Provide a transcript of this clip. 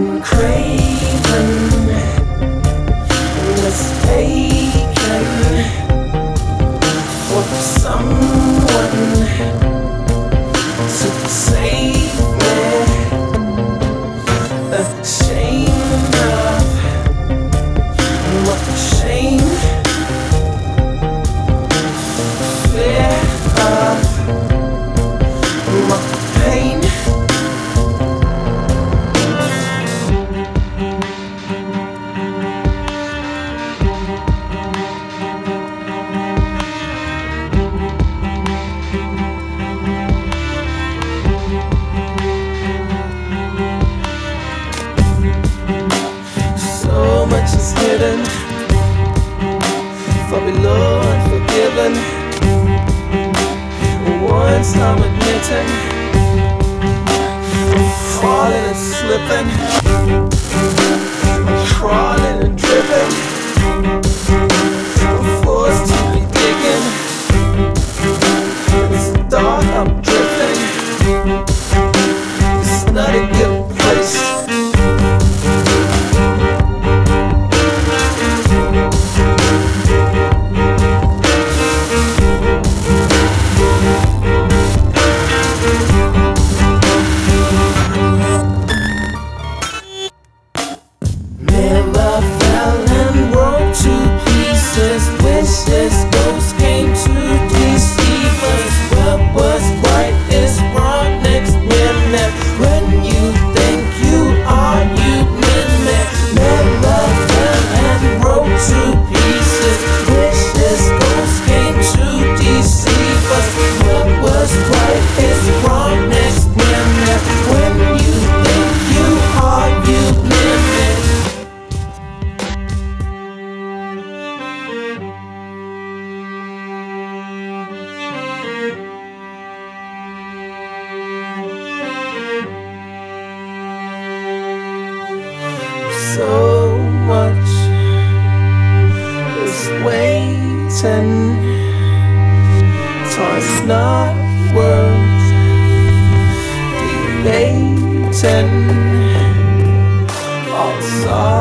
craving was taken for someone to save me. Ashamed of my shame, fear of my pain. So much is hidden, for beloved, forgiven. Once I'm admitting, I'm falling and slipping, I'm crawling and dripping, I'm forced to be digging. It's dark, I'm drifting. It's not a good place. Never fell and broke to pieces. Wishes ghosts came to deceive us. What was right is wrong next minute. When you think you are, you mean it. Never fell and broke to pieces. Wishes ghosts came to deceive us. What was right is wrong next minute. When you think you are, you mean it. So much is waiting. Time's not worth debating. All sorry.